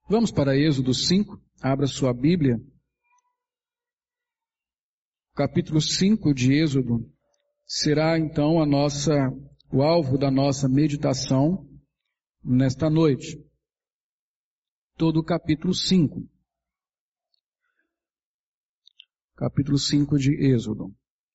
Vamos para Êxodo 5, abra sua Bíblia. Capítulo 5 de Êxodo será então o alvo da nossa meditação nesta noite. Todo o capítulo 5. Capítulo 5 de Êxodo.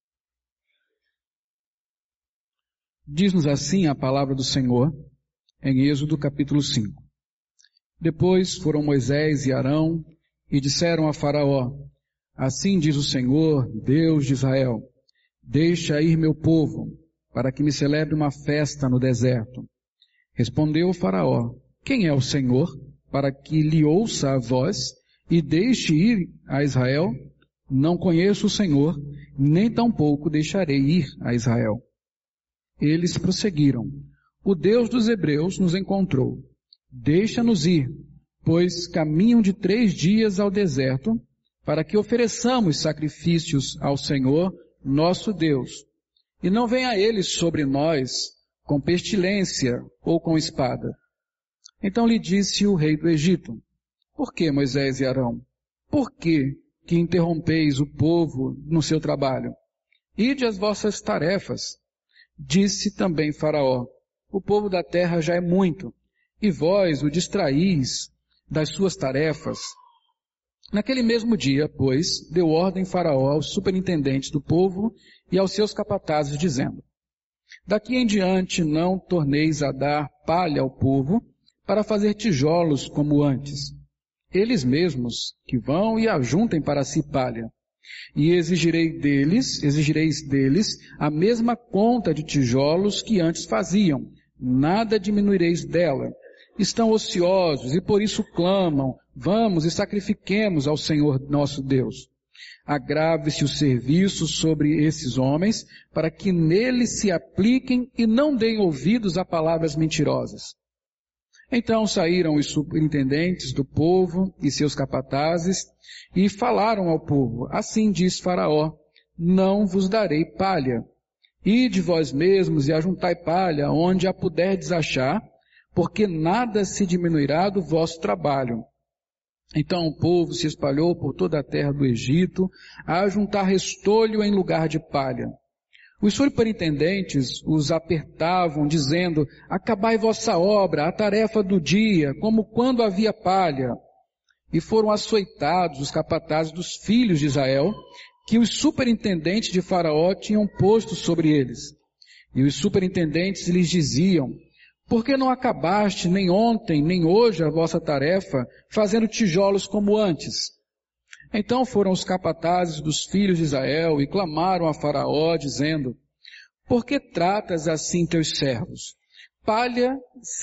Diz-nos assim a palavra do Senhor em Êxodo capítulo 5. Depois foram Moisés e Arão e disseram a Faraó: Assim diz o Senhor, Deus de Israel, deixa ir meu povo, para que me celebre uma festa no deserto. Respondeu o Faraó: Quem é o Senhor, para que lhe ouça a voz e deixe ir a Israel? Não conheço o Senhor, nem tampouco deixarei ir a Israel. Eles prosseguiram: O Deus dos Hebreus nos encontrou. Deixa-nos ir, pois caminham de 3 dias ao deserto, para que ofereçamos sacrifícios ao Senhor, nosso Deus. E não venha ele sobre nós com pestilência ou com espada. Então lhe disse o rei do Egito: Por que, Moisés e Arão? Por que interrompeis o povo no seu trabalho? Ide às vossas tarefas. Disse também Faraó: O povo da terra já é muito, e vós o distraís das suas tarefas. Naquele mesmo dia, pois, deu ordem Faraó aos superintendentes do povo e aos seus capatazes, dizendo: Daqui em diante não torneis a dar palha ao povo para fazer tijolos como antes. Eles mesmos que vão e ajuntem para si palha. E exigireis deles a mesma conta de tijolos que antes faziam. Nada diminuireis dela. Estão ociosos e por isso clamam: Vamos e sacrifiquemos ao Senhor nosso Deus. Agrave-se o serviço sobre esses homens, para que neles se apliquem e não deem ouvidos a palavras mentirosas. Então saíram os superintendentes do povo e seus capatazes e falaram ao povo: Assim diz Faraó: Não vos darei palha. Ide vós mesmos e ajuntai palha onde a puderdes achar, porque nada se diminuirá do vosso trabalho. Então o povo se espalhou por toda a terra do Egito, a juntar restolho em lugar de palha. Os superintendentes os apertavam, dizendo: Acabai vossa obra, a tarefa do dia, como quando havia palha. E foram açoitados os capatazes dos filhos de Israel, que os superintendentes de Faraó tinham posto sobre eles. E os superintendentes lhes diziam: Por que não acabaste nem ontem, nem hoje a vossa tarefa, fazendo tijolos como antes? Então foram os capatazes dos filhos de Israel e clamaram a Faraó, dizendo: Por que tratas assim teus servos? Palha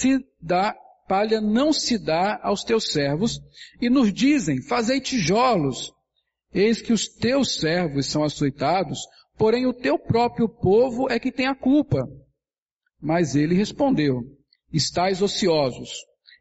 não se dá aos teus servos, e nos dizem: Fazei tijolos. Eis que os teus servos são açoitados, porém o teu próprio povo é que tem a culpa. Mas ele respondeu: Estais ociosos.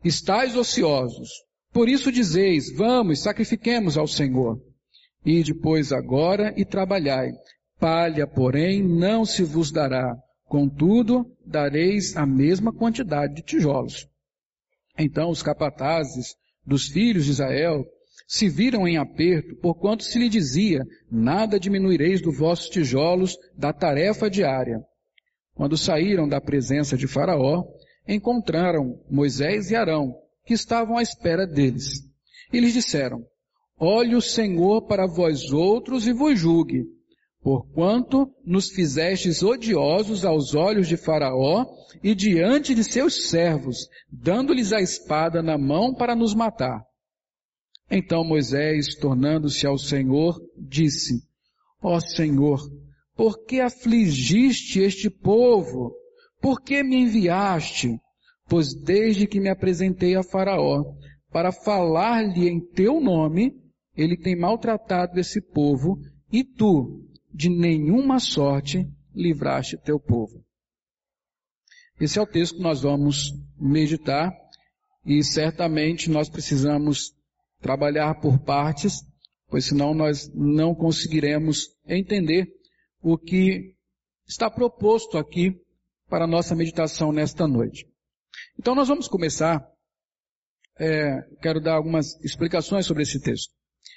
Por isso dizeis: Vamos, sacrifiquemos ao Senhor. Ide, pois, agora e trabalhai. Palha, porém, não se vos dará. Contudo, dareis a mesma quantidade de tijolos. Então os capatazes dos filhos de Israel se viram em aperto, porquanto se lhe dizia: Nada diminuireis dos vossos tijolos da tarefa diária. Quando saíram da presença de Faraó, encontraram Moisés e Arão, que estavam à espera deles. E lhes disseram: Olhe o Senhor para vós outros e vos julgue, porquanto nos fizestes odiosos aos olhos de Faraó e diante de seus servos, dando-lhes a espada na mão para nos matar. Então Moisés, tornando-se ao Senhor, disse: Ó Senhor, por que afligiste este povo? Por que me enviaste? Pois desde que me apresentei a Faraó para falar-lhe em teu nome, ele tem maltratado esse povo, e tu, de nenhuma sorte, livraste teu povo. Esse é o texto que nós vamos meditar, e certamente nós precisamos trabalhar por partes, pois senão nós não conseguiremos entender o que está proposto aqui para a nossa meditação nesta noite. Então nós vamos começar quero dar algumas explicações sobre esse texto.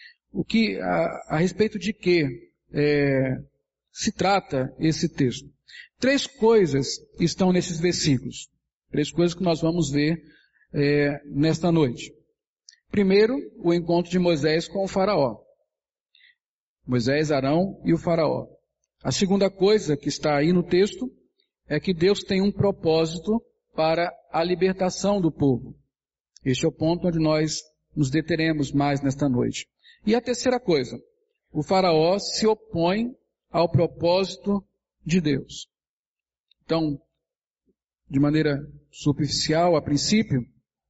A respeito de que se trata esse texto. 3 coisas estão nesses versículos. 3 coisas que nós vamos ver nesta noite. Primeiro, o encontro de Moisés com o faraó. Moisés, Arão e o faraó. A segunda coisa que está aí no texto é que Deus tem um propósito para a libertação do povo. Este é o ponto onde nós nos deteremos mais nesta noite. E a terceira coisa, o faraó se opõe ao propósito de Deus. Então, de maneira superficial, a princípio,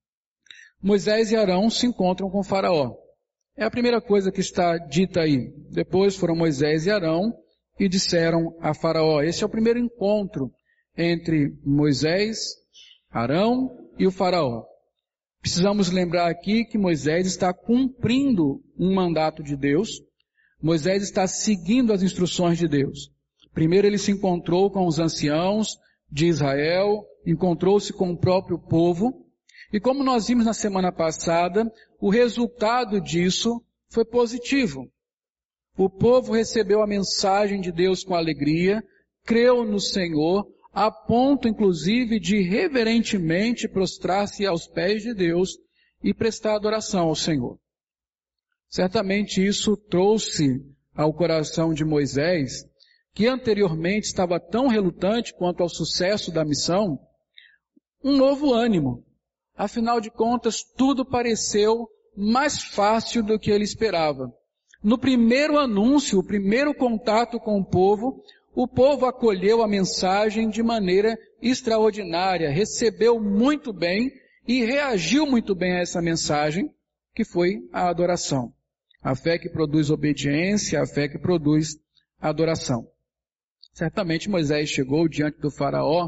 Moisés e Arão se encontram com o faraó. É a primeira coisa que está dita aí. Depois foram Moisés e Arão e disseram a faraó. Esse é o primeiro encontro entre Moisés, Arão e o faraó. Precisamos lembrar aqui que Moisés está cumprindo um mandato de Deus. Moisés está seguindo as instruções de Deus. Primeiro ele se encontrou com os anciãos de Israel, encontrou-se com o próprio povo. E como nós vimos na semana passada, o resultado disso foi positivo. O povo recebeu a mensagem de Deus com alegria, creu no Senhor, a ponto inclusive de reverentemente prostrar-se aos pés de Deus e prestar adoração ao Senhor. Certamente isso trouxe ao coração de Moisés, que anteriormente estava tão relutante quanto ao sucesso da missão, um novo ânimo. Afinal de contas, tudo pareceu mais fácil do que ele esperava. No primeiro anúncio, o primeiro contato com o povo acolheu a mensagem de maneira extraordinária, recebeu muito bem e reagiu muito bem a essa mensagem, que foi a adoração. A fé que produz obediência, a fé que produz adoração. Certamente Moisés chegou diante do faraó,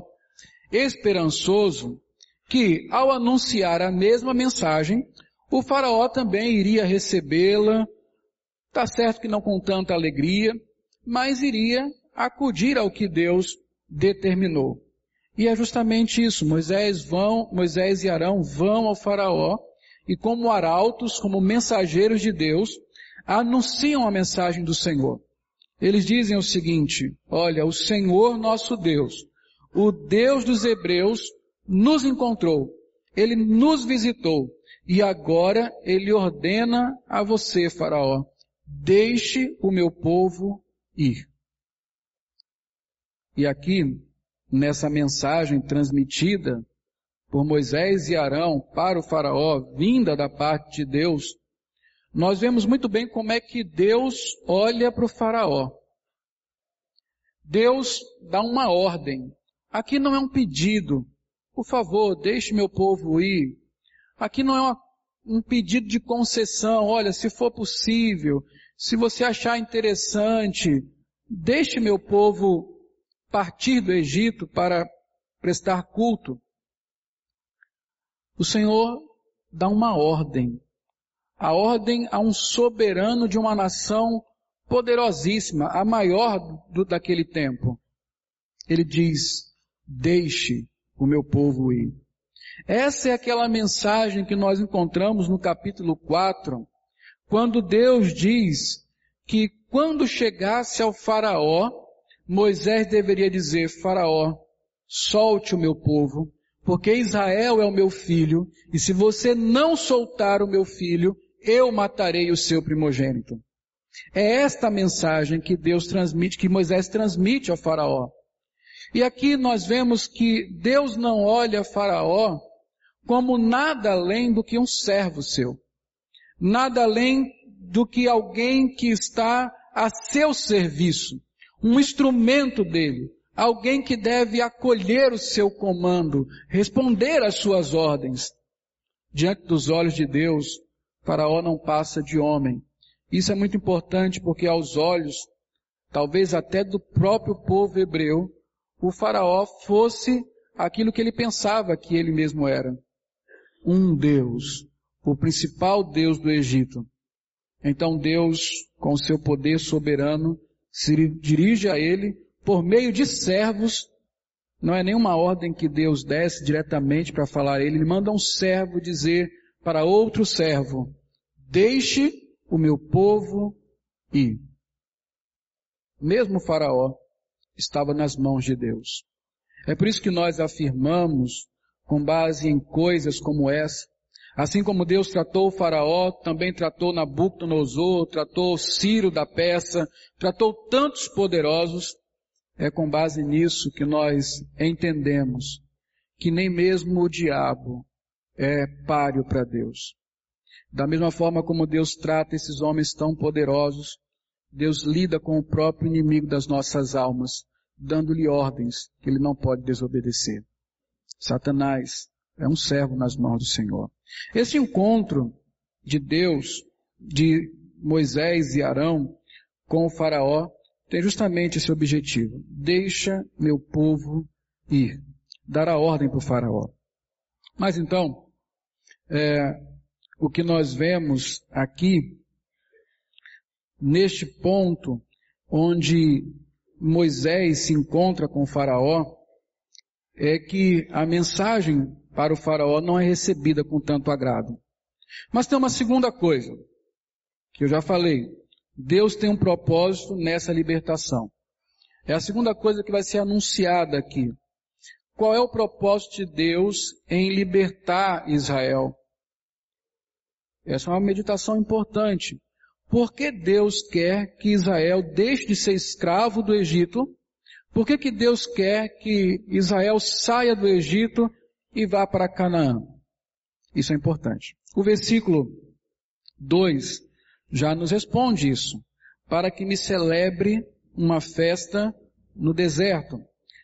esperançoso que, ao anunciar a mesma mensagem, o faraó também iria recebê-la, está certo que não com tanta alegria, mas iria acudir ao que Deus determinou. E é justamente isso, Moisés e Arão vão ao faraó e como arautos, como mensageiros de Deus, anunciam a mensagem do Senhor. Eles dizem o seguinte: olha, o Senhor nosso Deus, o Deus dos hebreus, nos encontrou, Ele nos visitou e agora Ele ordena a você, faraó, deixe o meu povo ir. E aqui, nessa mensagem transmitida por Moisés e Arão para o faraó, vinda da parte de Deus, nós vemos muito bem como é que Deus olha para o faraó. Deus dá uma ordem. Aqui não é um pedido. Por favor, deixe meu povo ir. Aqui não é um pedido de concessão. Olha, se for possível, se você achar interessante, deixe meu povo partir do Egito para prestar culto. O Senhor dá uma ordem. A ordem a um soberano de uma nação poderosíssima, a maior daquele tempo. Ele diz: deixe o meu povo ir. Essa é aquela mensagem que nós encontramos no capítulo 4, quando Deus diz que quando chegasse ao faraó, Moisés deveria dizer: faraó, solte o meu povo, porque Israel é o meu filho, e se você não soltar o meu filho, eu matarei o seu primogênito. É esta mensagem que Deus transmite, que Moisés transmite ao faraó. E aqui nós vemos que Deus não olha faraó como nada além do que um servo seu. Nada além do que alguém que está a seu serviço. Um instrumento dele. Alguém que deve acolher o seu comando, responder às suas ordens. Diante dos olhos de Deus, faraó não passa de homem. Isso é muito importante porque aos olhos, talvez até do próprio povo hebreu, o faraó fosse aquilo que ele pensava que ele mesmo era. Um Deus, o principal Deus do Egito. Então Deus, com o seu poder soberano, se dirige a ele por meio de servos. Não é nenhuma ordem que Deus desce diretamente para falar a ele. Ele manda um servo dizer para outro servo: deixe o meu povo ir. Mesmo Faraó estava nas mãos de Deus. É por isso que nós afirmamos, com base em coisas como essa, assim como Deus tratou o Faraó, também tratou Nabucodonosor, tratou Ciro da Pérsia, tratou tantos poderosos. É com base nisso que nós entendemos que nem mesmo o diabo é páreo para Deus. Da mesma forma como Deus trata esses homens tão poderosos, Deus lida com o próprio inimigo das nossas almas, dando-lhe ordens que ele não pode desobedecer. Satanás é um servo nas mãos do Senhor. Esse encontro de Deus, de Moisés e Arão com o Faraó, tem justamente esse objetivo: deixa meu povo ir. Dar a ordem para o Faraó. Mas então, o que nós vemos aqui, neste ponto, onde Moisés se encontra com o Faraó, é que a mensagem para o Faraó não é recebida com tanto agrado. Mas tem uma segunda coisa, que eu já falei. Deus tem um propósito nessa libertação. É a segunda coisa que vai ser anunciada aqui. Qual é o propósito de Deus em libertar Israel? Essa é uma meditação importante. Por que Deus quer que Israel deixe de ser escravo do Egito? Por que Deus quer que Israel saia do Egito e vá para Canaã? Isso é importante. O versículo 2 já nos responde isso. Para que me celebre uma festa no deserto.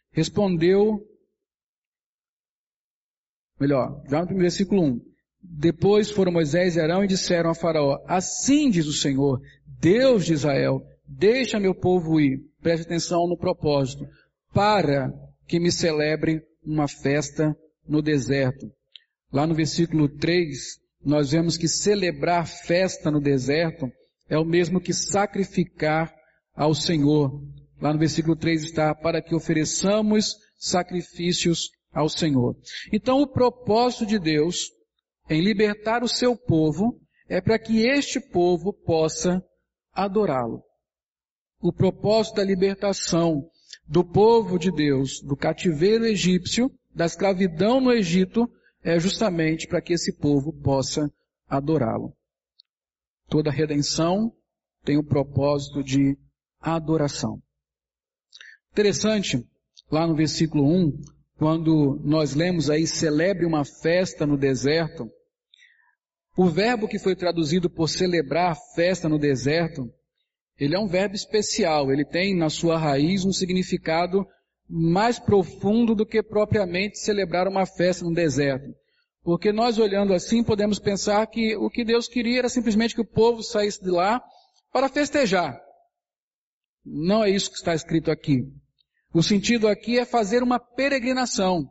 Já no versículo 1. Depois foram Moisés e Arão e disseram a Faraó: assim diz o Senhor, Deus de Israel, deixa meu povo ir. Preste atenção no propósito. Para que me celebre uma festa no deserto. Lá no versículo 3, nós vemos que celebrar festa no deserto é o mesmo que sacrificar ao Senhor. Lá no versículo 3 está: para que ofereçamos sacrifícios ao Senhor. Então o propósito de Deus em libertar o seu povo é para que este povo possa adorá-lo. O propósito da libertação do povo de Deus, do cativeiro egípcio, da escravidão no Egito, é justamente para que esse povo possa adorá-lo. Toda redenção tem o propósito de adoração. Interessante, lá no versículo 1, quando nós lemos aí, celebre uma festa no deserto, o verbo que foi traduzido por celebrar festa no deserto, ele é um verbo especial, ele tem na sua raiz um significado mais profundo do que propriamente celebrar uma festa no deserto. Porque nós olhando assim podemos pensar que o que Deus queria era simplesmente que o povo saísse de lá para festejar. Não é isso que está escrito aqui. O sentido aqui é fazer uma peregrinação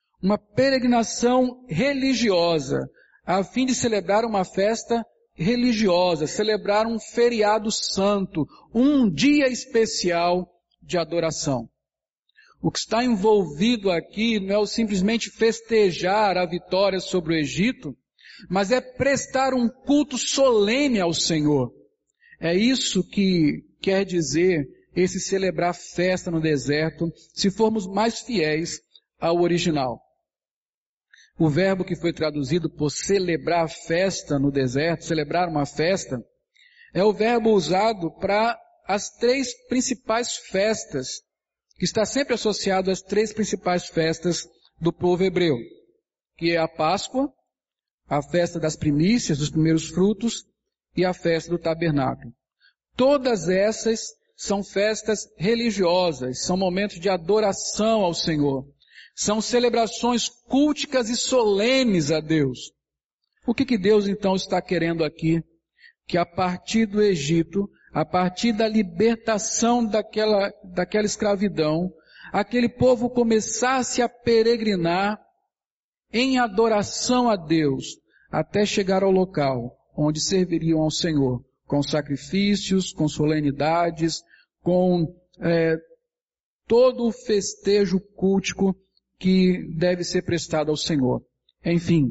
religiosa, a fim de celebrar uma festa religiosa, celebrar um feriado santo, um dia especial de adoração. O que está envolvido aqui não é simplesmente festejar a vitória sobre o Egito, mas é prestar um culto solene ao Senhor. É isso que quer dizer esse celebrar festa no deserto, se formos mais fiéis ao original. O verbo que foi traduzido por celebrar festa no deserto, celebrar uma festa, é o verbo usado para as três principais festas, que está sempre associado às três principais festas do povo hebreu, que é a Páscoa, a festa das primícias, dos primeiros frutos, e a festa do tabernáculo. Todas essas são festas religiosas, são momentos de adoração ao Senhor. São celebrações culticas e solenes a Deus. O que Deus então está querendo aqui? Que a partir do Egito, a partir da libertação daquela escravidão, aquele povo começasse a peregrinar em adoração a Deus, até chegar ao local onde serviriam ao Senhor, com sacrifícios, com solenidades, com todo o festejo cultico que deve ser prestado ao Senhor. Enfim,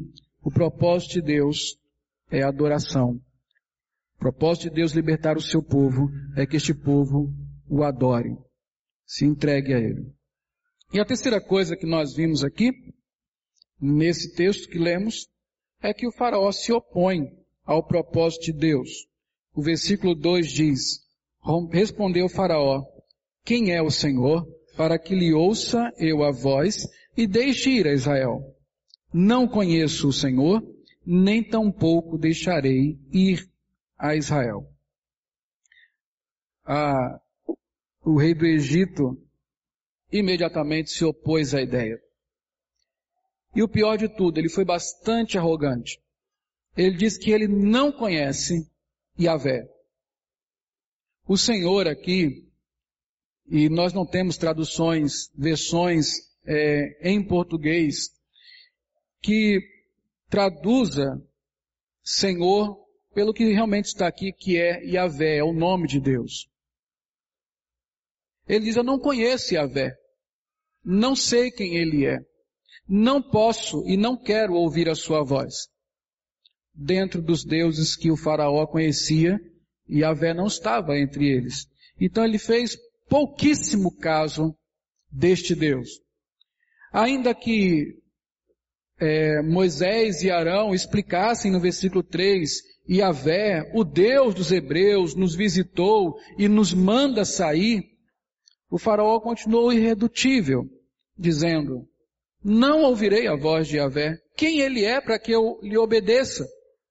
O propósito de Deus é a adoração. O propósito de Deus libertar o seu povo é que este povo o adore, se entregue a Ele. E a terceira coisa que nós vimos aqui, nesse texto que lemos, é que o faraó se opõe ao propósito de Deus. O versículo 2 diz, respondeu o faraó, quem é o Senhor, para que lhe ouça eu a voz e deixe ir a Israel? Não conheço o Senhor, nem tampouco deixarei ir a Israel. O rei do Egito imediatamente se opôs à ideia. E o pior de tudo, ele foi bastante arrogante. Ele diz que ele não conhece Yahvé. O Senhor aqui, e nós não temos traduções, versões em português, que traduza Senhor pelo que realmente está aqui, que é Yahvé, é o nome de Deus. Ele diz, eu não conheço Yahvé, não sei quem Ele é, não posso e não quero ouvir a sua voz. Dentro dos deuses que o faraó conhecia, Yahvé não estava entre eles. Então ele fez pouquíssimo caso deste Deus. Ainda que Moisés e Arão explicassem no versículo 3, Yahvé, o Deus dos hebreus, nos visitou e nos manda sair, o faraó continuou irredutível, dizendo, não ouvirei a voz de Yahvé. Quem ele é para que eu lhe obedeça?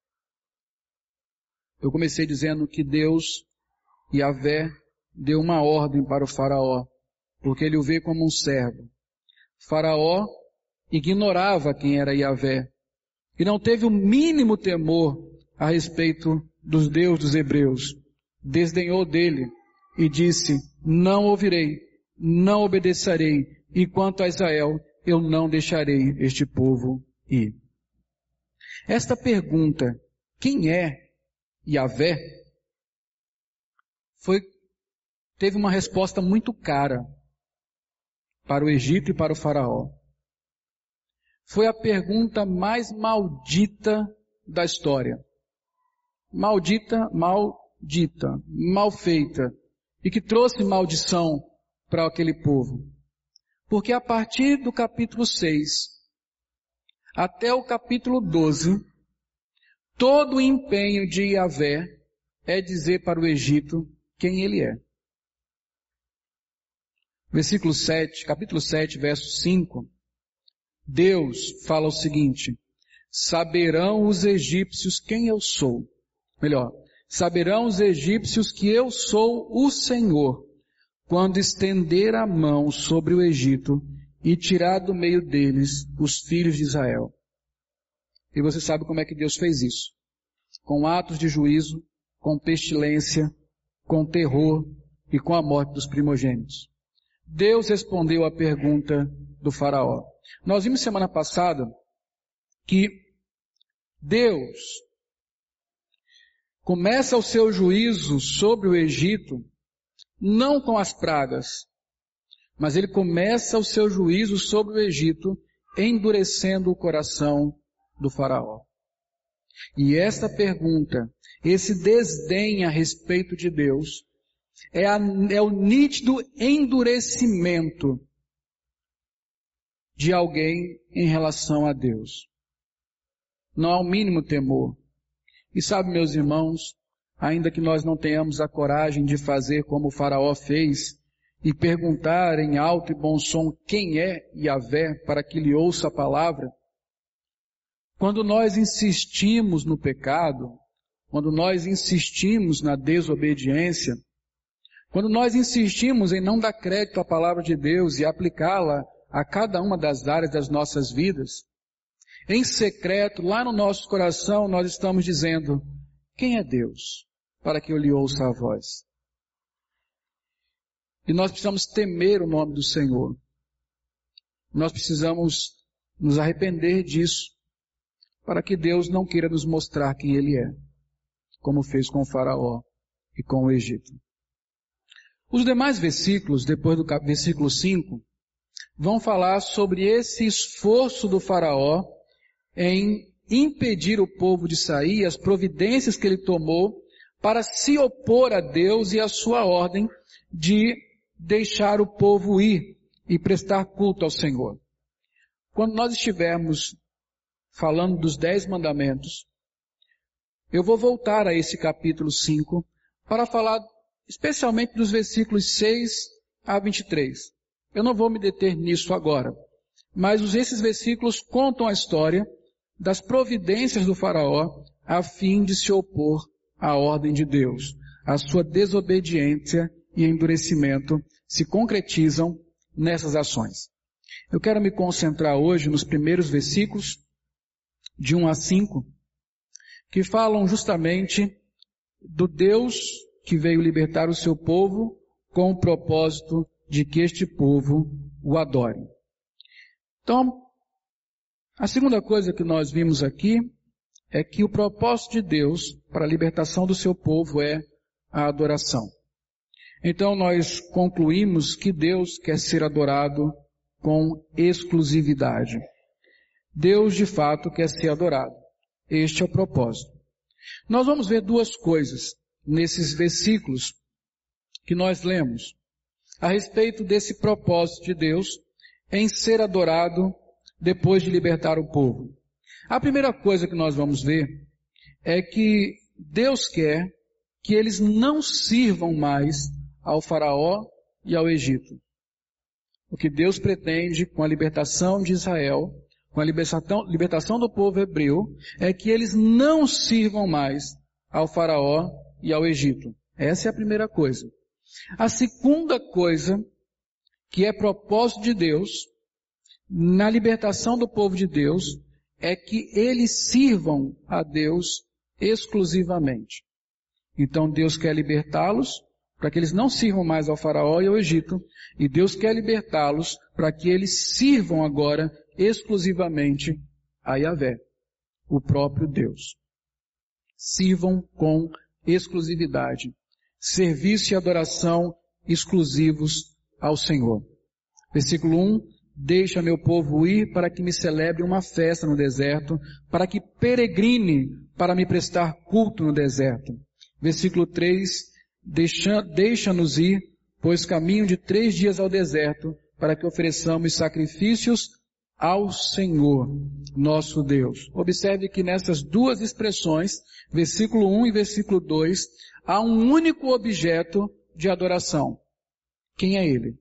Eu comecei dizendo que Deus, Yahvé, deu uma ordem para o faraó, porque ele o vê como um servo. O faraó ignorava quem era Yahvé e não teve o mínimo temor a respeito dos deuses dos hebreus. Desdenhou dele e disse, não ouvirei, não obedecerei, e quanto a Israel, eu não deixarei este povo ir. Esta pergunta, quem é Yahvé, teve uma resposta muito cara para o Egito e para o faraó. Foi a pergunta mais maldita da história. Maldita, mal feita. E que trouxe maldição para aquele povo. Porque a partir do capítulo 6 até o capítulo 12, todo o empenho de Yahvé é dizer para o Egito quem ele é. Versículo 7, capítulo 7, verso 5, Deus fala o seguinte, saberão os egípcios quem eu sou. Melhor, saberão os egípcios que eu sou o Senhor, quando estender a mão sobre o Egito e tirar do meio deles os filhos de Israel. E você sabe como é que Deus fez isso. Com atos de juízo, com pestilência, com terror e com a morte dos primogênitos. Deus respondeu à pergunta do faraó. Nós vimos semana passada que Deus começa o seu juízo sobre o Egito não com as pragas, mas ele começa o seu juízo sobre o Egito endurecendo o coração do faraó. E esta pergunta, esse desdém a respeito de Deus, é o nítido endurecimento de alguém em relação a Deus. Não há o mínimo temor. E sabe, meus irmãos, ainda que nós não tenhamos a coragem de fazer como o faraó fez e perguntar em alto e bom som quem é Yahvé para que lhe ouça a palavra, quando nós insistimos no pecado, quando nós insistimos na desobediência, quando nós insistimos em não dar crédito à palavra de Deus e aplicá-la a cada uma das áreas das nossas vidas, em secreto, lá no nosso coração, nós estamos dizendo, quem é Deus para que eu lhe ouça a voz? E nós precisamos temer o nome do Senhor. Nós precisamos nos arrepender disso, para que Deus não queira nos mostrar quem Ele é, como fez com o faraó e com o Egito. Os demais versículos, depois do versículo 5, vão falar sobre esse esforço do faraó em impedir o povo de sair, as providências que ele tomou para se opor a Deus e a sua ordem de deixar o povo ir e prestar culto ao Senhor. Quando nós estivermos falando dos 10 mandamentos, eu vou voltar a esse capítulo 5 para falar especialmente dos versículos 6 a 23. Eu não vou me deter nisso agora, mas esses versículos contam a história das providências do faraó a fim de se opor à ordem de Deus. A sua desobediência e endurecimento se concretizam nessas ações. Eu quero me concentrar hoje nos primeiros versículos, de 1 a 5, que falam justamente do Deus que veio libertar o seu povo com o propósito de que este povo o adore. Então, a segunda coisa que nós vimos aqui é que o propósito de Deus para a libertação do seu povo é a adoração. Então nós concluímos que Deus quer ser adorado com exclusividade. Deus de fato quer ser adorado. Este é o propósito. Nós vamos ver duas coisas nesses versículos que nós lemos a respeito desse propósito de Deus em ser adorado depois de libertar o povo. A primeira coisa que nós vamos ver é que Deus quer que eles não sirvam mais ao faraó e ao Egito. O que Deus pretende com a libertação de Israel, com a libertação do povo hebreu, é que eles não sirvam mais ao faraó e ao Egito. Essa é a primeira coisa. A segunda coisa, que é propósito de Deus, na libertação do povo de Deus, é que eles sirvam a Deus exclusivamente. Então Deus quer libertá-los para que eles não sirvam mais ao faraó e ao Egito, e Deus quer libertá-los para que eles sirvam agora exclusivamente a Yahvé, o próprio Deus. Sirvam com exclusividade. Serviço e adoração exclusivos ao Senhor. Versículo 1. Deixa meu povo ir para que me celebre uma festa no deserto, para que peregrine para me prestar culto no deserto. Versículo 3. Deixa-nos ir, pois caminho de 3 dias ao deserto, para que ofereçamos sacrifícios ao Senhor, nosso Deus. Observe que nessas duas expressões, versículo 1 e versículo 2, há um único objeto de adoração. Quem é ele?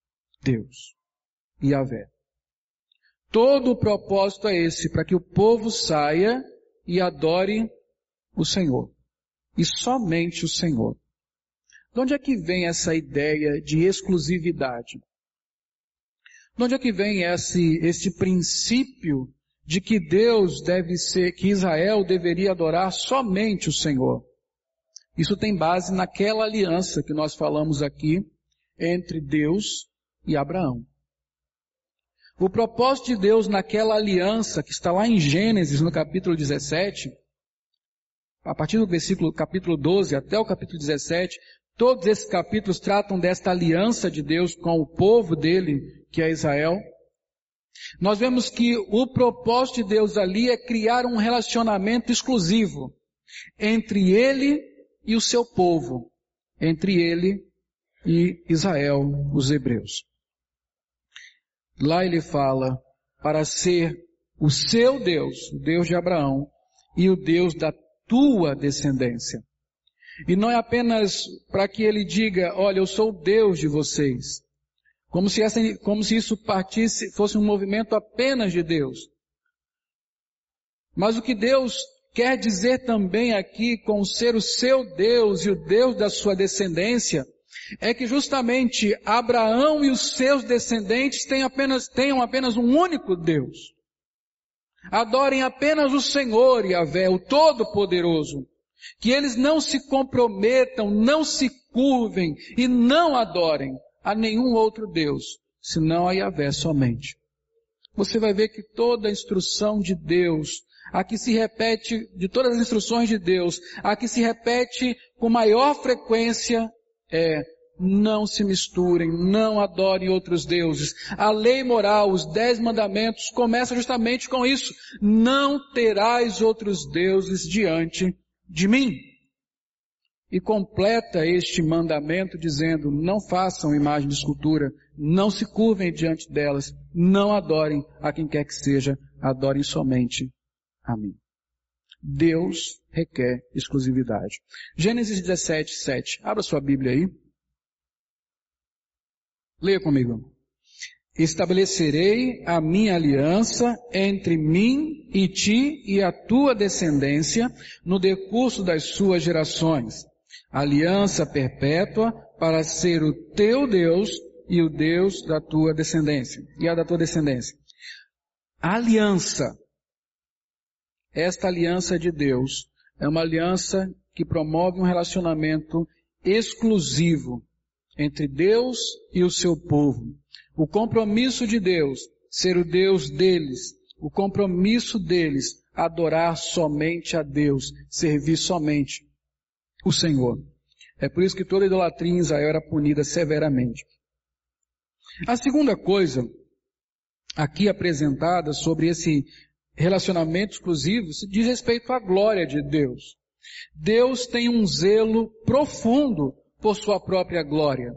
Deus. Yahvé. Todo o propósito é esse, para que o povo saia e adore o Senhor. E somente o Senhor. De onde é que vem essa ideia de exclusividade? De onde é que vem esse princípio de que que Israel deveria adorar somente o Senhor? Isso tem base naquela aliança que nós falamos aqui entre Deus e Abraão. O propósito de Deus naquela aliança que está lá em Gênesis, no capítulo 17, a partir do capítulo 12 até o capítulo 17, todos esses capítulos tratam desta aliança de Deus com o povo dele, que é Israel. Nós vemos que o propósito de Deus ali é criar um relacionamento exclusivo entre ele e o seu povo, entre ele e Israel, os hebreus. Lá ele fala para ser o seu Deus, o Deus de Abraão, e o Deus da tua descendência. E não é apenas para que ele diga, olha, eu sou o Deus de vocês. Como se isso fosse um movimento apenas de Deus. Mas o que Deus quer dizer também aqui com ser o seu Deus e o Deus da sua descendência, é que justamente Abraão e os seus descendentes tenham apenas um único Deus. Adorem apenas o Senhor, Yahvé, o Todo-Poderoso. Que eles não se comprometam, não se curvem e não adorem a nenhum outro Deus, senão a Yahvé somente. Você vai ver que toda a instrução de Deus, a que se repete, de todas as instruções de Deus, a que se repete com maior frequência é não se misturem, não adorem outros deuses. A lei moral, os 10 mandamentos, começa justamente com isso. Não terás outros deuses diante de mim. E completa este mandamento dizendo, não façam imagem de escultura, não se curvem diante delas, não adorem a quem quer que seja, adorem somente a mim. Deus requer exclusividade. Gênesis 17, 7. Abra sua Bíblia aí. Leia comigo. Estabelecerei a minha aliança entre mim e ti e a tua descendência no decurso das suas gerações. Aliança perpétua para ser o teu Deus e o Deus da tua descendência. E a da tua descendência. Aliança. Esta aliança de Deus é uma aliança que promove um relacionamento exclusivo entre Deus e o seu povo. O compromisso de Deus, ser o Deus deles, o compromisso deles, adorar somente a Deus, servir somente o Senhor. É por isso que toda idolatria em Israel era punida severamente. A segunda coisa aqui apresentada sobre esse relacionamento exclusivo se diz respeito à glória de Deus. Deus tem um zelo profundo por sua própria glória.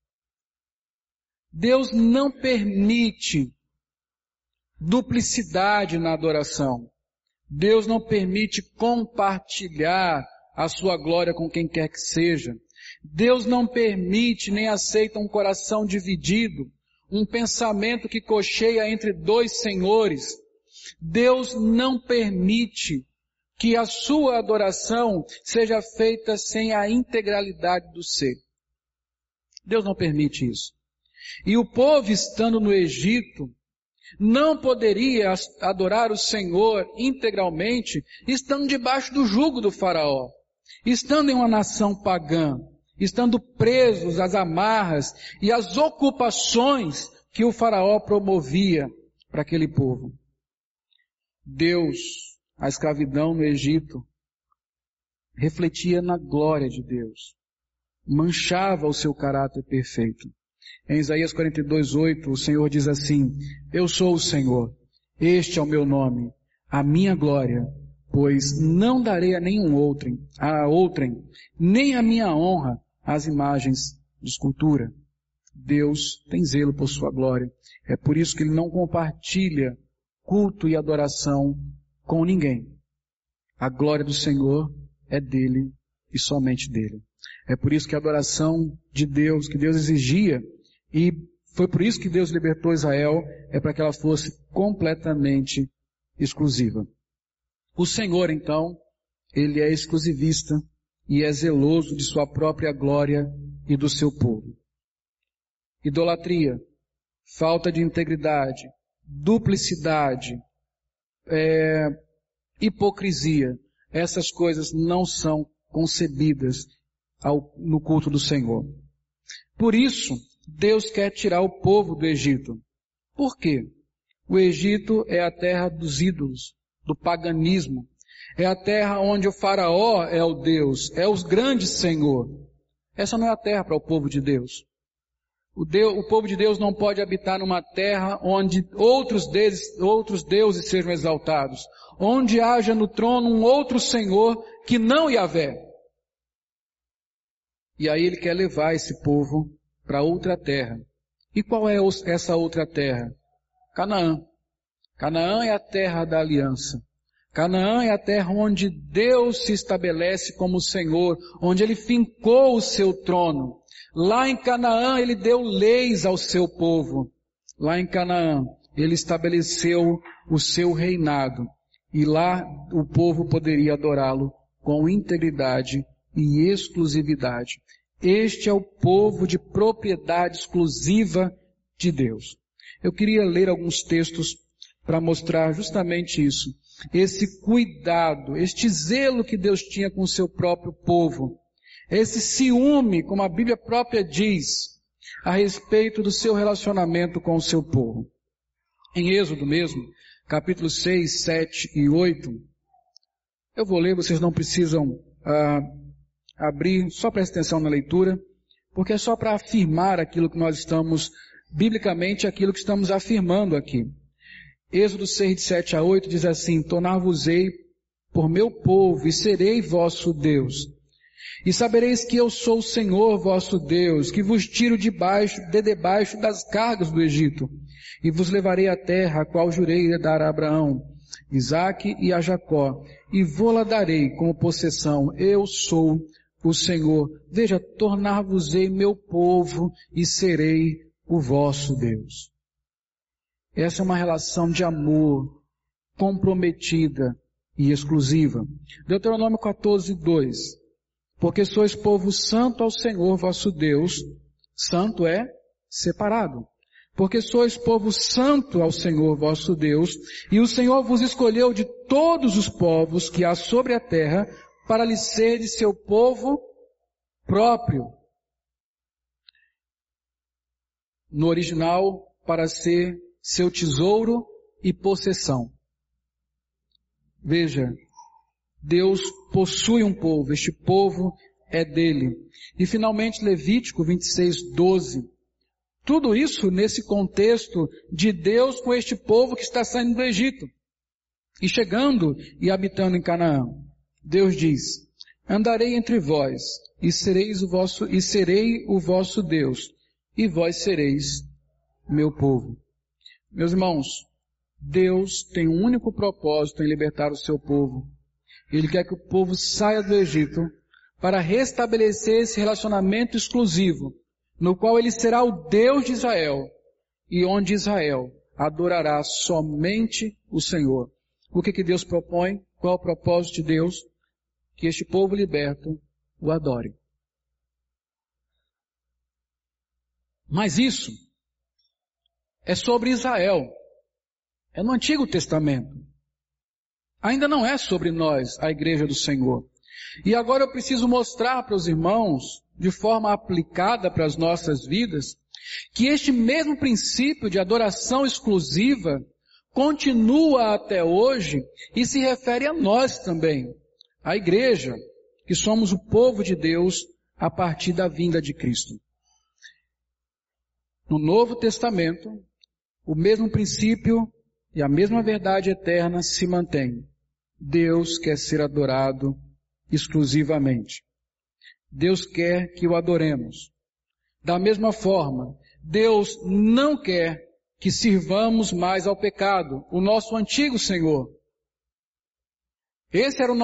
Deus não permite duplicidade na adoração. Deus não permite compartilhar a sua glória com quem quer que seja. Deus não permite nem aceita um coração dividido, um pensamento que cocheia entre dois senhores. Deus não permite que a sua adoração seja feita sem a integralidade do ser. Deus não permite isso. E o povo, estando no Egito, não poderia adorar o Senhor integralmente, estando debaixo do jugo do faraó, estando em uma nação pagã, estando presos às amarras e às ocupações que o faraó promovia para aquele povo. Deus, a escravidão no Egito, refletia na glória de Deus, manchava o seu caráter perfeito. Em Isaías 42:8, o Senhor diz assim, eu sou o Senhor, este é o meu nome, a minha glória, pois não darei a nenhum outrem, nem a minha honra às imagens de escultura. Deus tem zelo por sua glória. É por isso que Ele não compartilha culto e adoração com ninguém. A glória do Senhor é dele e somente dele. É por isso que a adoração de Deus, que Deus exigia, e foi por isso que Deus libertou Israel, é para que ela fosse completamente exclusiva. O Senhor, então, Ele é exclusivista e é zeloso de sua própria glória e do seu povo. Idolatria, falta de integridade, duplicidade, hipocrisia, essas coisas não são concebidas no culto do Senhor. Por isso, Deus quer tirar o povo do Egito. Por quê? O Egito é a terra dos ídolos, do paganismo. É a terra onde o faraó é o Deus, é o grande Senhor. Essa não é a terra para o povo de Deus. O povo de Deus não pode habitar numa terra onde outros deuses sejam exaltados, onde haja no trono um outro Senhor que não Yahvé. E aí Ele quer levar esse povo para outra terra. E qual é essa outra terra? Canaã. Canaã é a terra da aliança. Canaã é a terra onde Deus se estabelece como Senhor, onde Ele fincou o seu trono. Lá em Canaã Ele deu leis ao seu povo. Lá em Canaã Ele estabeleceu o seu reinado. E lá o povo poderia adorá-lo com integridade e exclusividade. Este é o povo de propriedade exclusiva de Deus. Eu queria ler alguns textos para mostrar justamente isso. Esse cuidado, este zelo que Deus tinha com o seu próprio povo. Esse ciúme, como a Bíblia própria diz, a respeito do seu relacionamento com o seu povo. Em Êxodo mesmo, capítulos 6, 7 e 8, eu vou ler, vocês não precisam abrir, só preste atenção na leitura. porque é só para afirmar aquilo que nós estamos, biblicamente, aquilo que estamos afirmando aqui. Êxodo 6, de 7 a 8 diz assim: tornar-vos-ei por meu povo e serei vosso Deus. E sabereis que eu sou o Senhor vosso Deus, que vos tiro de debaixo das cargas do Egito, e vos levarei à terra a qual jurei dar a Abraão, Isaque e a Jacó, e vô-la darei como possessão. Eu sou o Senhor. Veja, tornar-vos-ei meu povo e serei o vosso Deus. Essa é uma relação de amor comprometida e exclusiva. Deuteronômio 14, 2. Porque sois povo santo ao Senhor vosso Deus. Santo é separado. Porque sois povo santo ao Senhor vosso Deus, e o Senhor vos escolheu de todos os povos que há sobre a terra, para lhe ser de seu povo próprio. No original, para ser seu tesouro e possessão. Veja, Deus possui um povo, este povo é dele. E finalmente Levítico 26, 12. Tudo isso nesse contexto de Deus com este povo que está saindo do Egito e chegando e habitando em Canaã. Deus diz: andarei entre vós e serei o vosso Deus, e vós sereis meu povo. Meus irmãos, Deus tem um único propósito em libertar o seu povo. Ele quer que o povo saia do Egito para restabelecer esse relacionamento exclusivo, no qual ele será o Deus de Israel, e onde Israel adorará somente o Senhor. O que Deus propõe? Qual é o propósito de Deus? Que este povo liberto o adore. Mas isso é sobre Israel. É no Antigo Testamento. Ainda não é sobre nós, a igreja do Senhor. E agora eu preciso mostrar para os irmãos, de forma aplicada para as nossas vidas, que este mesmo princípio de adoração exclusiva continua até hoje e se refere a nós também, a igreja, que somos o povo de Deus a partir da vinda de Cristo. No Novo Testamento, o mesmo princípio e a mesma verdade eterna se mantém. Deus quer ser adorado exclusivamente. Deus quer que o adoremos. Da mesma forma, Deus não quer que sirvamos mais ao pecado, o nosso antigo Senhor. Esse era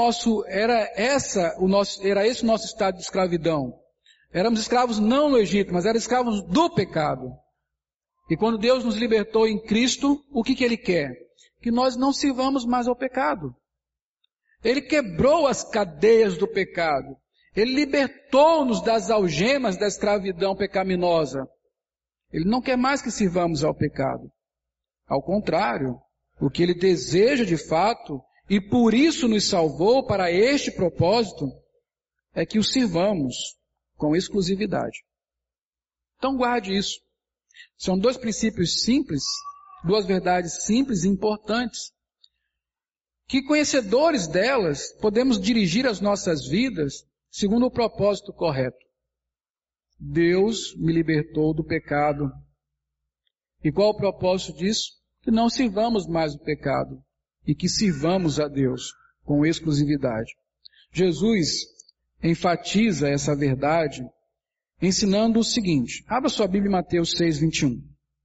esse o nosso estado de escravidão. Éramos escravos não no Egito, mas éramos escravos do pecado. E quando Deus nos libertou em Cristo, o que Ele quer? Que nós não sirvamos mais ao pecado. Ele quebrou as cadeias do pecado. Ele libertou-nos das algemas da escravidão pecaminosa. Ele não quer mais que sirvamos ao pecado. Ao contrário, o que Ele deseja de fato, e por isso nos salvou para este propósito, é que o sirvamos com exclusividade. Então guarde isso. São dois princípios simples, duas verdades simples e importantes, que conhecedores delas podemos dirigir as nossas vidas segundo o propósito correto. Deus me libertou do pecado. E qual o propósito disso? Que não sirvamos mais o pecado e que sirvamos a Deus com exclusividade. Jesus enfatiza essa verdade ensinando o seguinte. Abra sua Bíblia em Mateus 6, 21.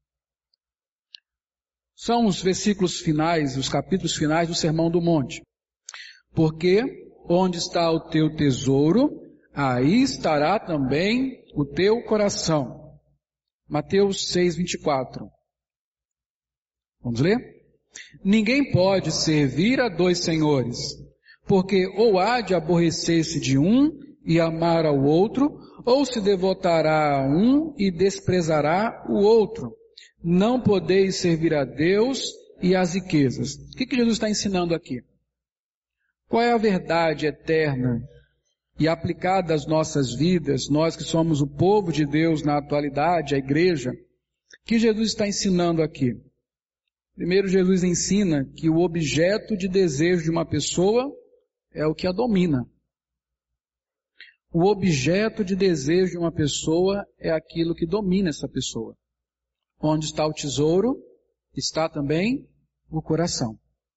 São os versículos finais, os capítulos finais do Sermão do Monte. Porque onde está o teu tesouro, aí estará também o teu coração. Mateus 6, 24. Vamos ler? Ninguém pode servir a dois senhores, porque ou há de aborrecer-se de um e amar ao outro, ou se devotará a um e desprezará o outro. Não podeis servir a Deus e às riquezas. O que Jesus está ensinando aqui? Qual é a verdade eterna e aplicada às nossas vidas, nós que somos o povo de Deus na atualidade, a igreja, que Jesus está ensinando aqui? Primeiro, Jesus ensina que o objeto de desejo de uma pessoa é o que a domina. O objeto de desejo de uma pessoa é aquilo que domina essa pessoa. Onde está o tesouro, está também o coração.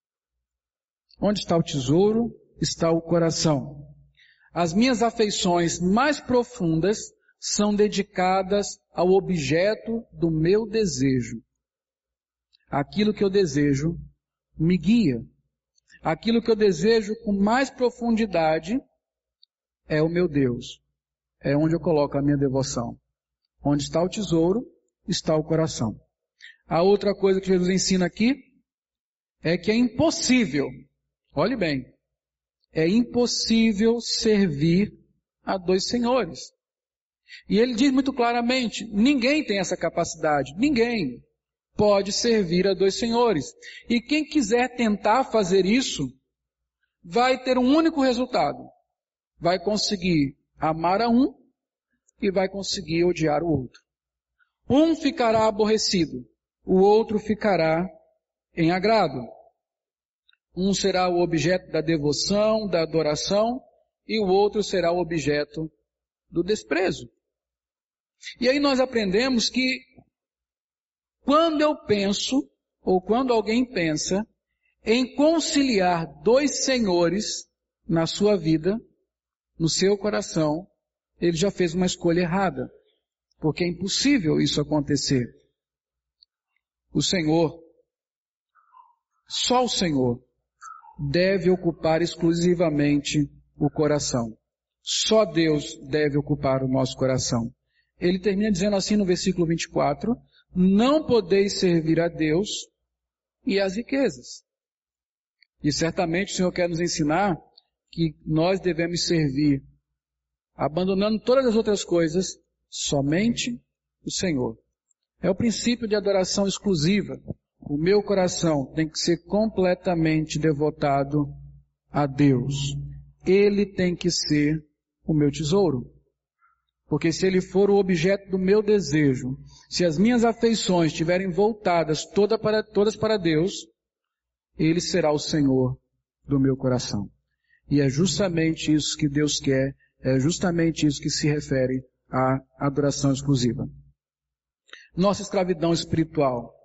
Onde está o tesouro, está o coração. As minhas afeições mais profundas são dedicadas ao objeto do meu desejo. Aquilo que eu desejo me guia. Aquilo que eu desejo com mais profundidade é o meu Deus. É onde eu coloco a minha devoção. Onde está o tesouro, está o coração. A outra coisa que Jesus ensina aqui é que é impossível, olhe bem, é impossível servir a dois senhores. E ele diz muito claramente, ninguém tem essa capacidade, ninguém pode servir a dois senhores. E quem quiser tentar fazer isso, vai ter um único resultado. Vai conseguir amar a um e vai conseguir odiar o outro. Um ficará aborrecido, o outro ficará em agrado. Um será o objeto da devoção, da adoração, e o outro será o objeto do desprezo. E aí nós aprendemos que quando eu penso, ou quando alguém pensa, em conciliar dois senhores na sua vida, no seu coração, ele já fez uma escolha errada. Porque é impossível isso acontecer. O Senhor, só o Senhor, deve ocupar exclusivamente o coração. Só Deus deve ocupar o nosso coração. Ele termina dizendo assim no versículo 24, não podeis servir a Deus e às riquezas. E certamente o Senhor quer nos ensinar que nós devemos servir, abandonando todas as outras coisas, somente o Senhor. É o princípio de adoração exclusiva. O meu coração tem que ser completamente devotado a Deus. Ele tem que ser o meu tesouro. Porque se ele for o objeto do meu desejo, se as minhas afeições estiverem voltadas todas para Deus, ele será o Senhor do meu coração. E é justamente isso que Deus quer, é justamente isso que se refere à adoração exclusiva. Nossa escravidão espiritual.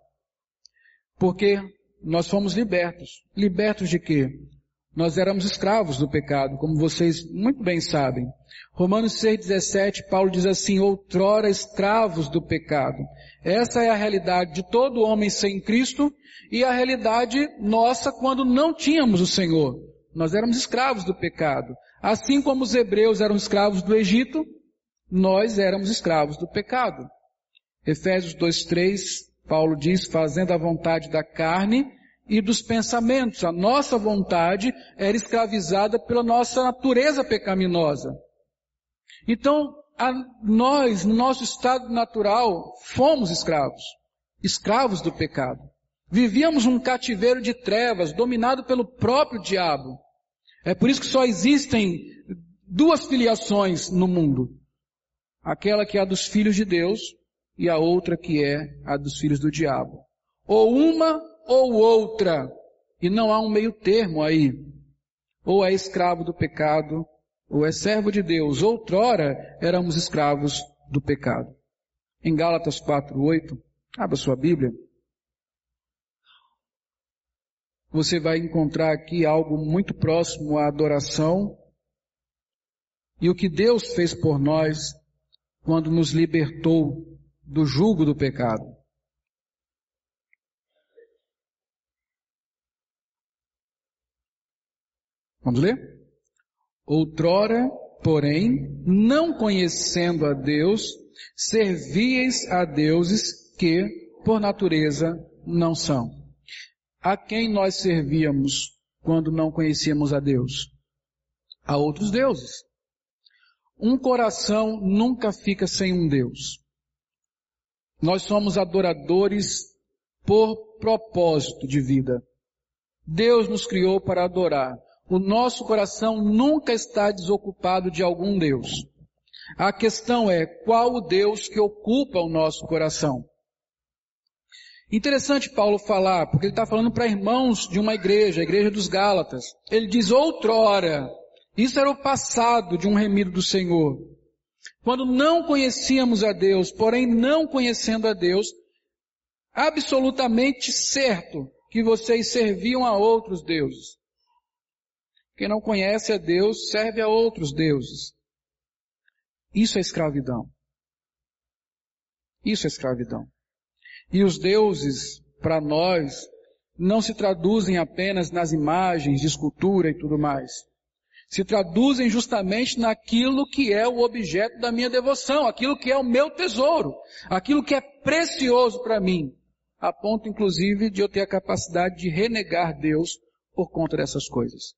Porque nós fomos libertos. Libertos de quê? Nós éramos escravos do pecado, como vocês muito bem sabem. Romanos 6,17, Paulo diz assim, outrora escravos do pecado. Essa é a realidade de todo homem sem Cristo e a realidade nossa quando não tínhamos o Senhor. Nós éramos escravos do pecado. Assim como os hebreus eram escravos do Egito, nós éramos escravos do pecado. Efésios 2,3, Paulo diz, fazendo a vontade da carne e dos pensamentos. A nossa vontade era escravizada pela nossa natureza pecaminosa. Então, nós, no nosso estado natural, fomos escravos. Escravos do pecado. Vivíamos um cativeiro de trevas, dominado pelo próprio diabo. É por isso que só existem duas filiações no mundo. Aquela que é a dos filhos de Deus e a outra que é a dos filhos do diabo. Ou uma ou outra. E não há um meio termo aí. Ou é escravo do pecado, ou é servo de Deus. Outrora éramos escravos do pecado. Em Gálatas 4:8, abra sua Bíblia. Você vai encontrar aqui algo muito próximo à adoração e o que Deus fez por nós quando nos libertou do jugo do pecado. Vamos ler? Outrora, porém, não conhecendo a Deus, servíeis a deuses que, por natureza, não são. A quem nós servíamos quando não conhecíamos a Deus? A outros deuses. Um coração nunca fica sem um Deus. Nós somos adoradores por propósito de vida. Deus nos criou para adorar. O nosso coração nunca está desocupado de algum Deus. A questão é, qual o Deus que ocupa o nosso coração? Interessante Paulo falar, porque ele está falando para irmãos de uma igreja, a igreja dos Gálatas. Ele diz, outrora, Isso era o passado de um remido do Senhor. Quando não conhecíamos a Deus, porém não conhecendo a Deus, absolutamente certo que vocês serviam a outros deuses. Quem não conhece a Deus serve a outros deuses. Isso é escravidão. Isso é escravidão. E os deuses, para nós, não se traduzem apenas nas imagens de escultura e tudo mais. Se traduzem justamente naquilo que é o objeto da minha devoção, aquilo que é o meu tesouro, aquilo que é precioso para mim, a ponto inclusive de eu ter a capacidade de renegar Deus por conta dessas coisas.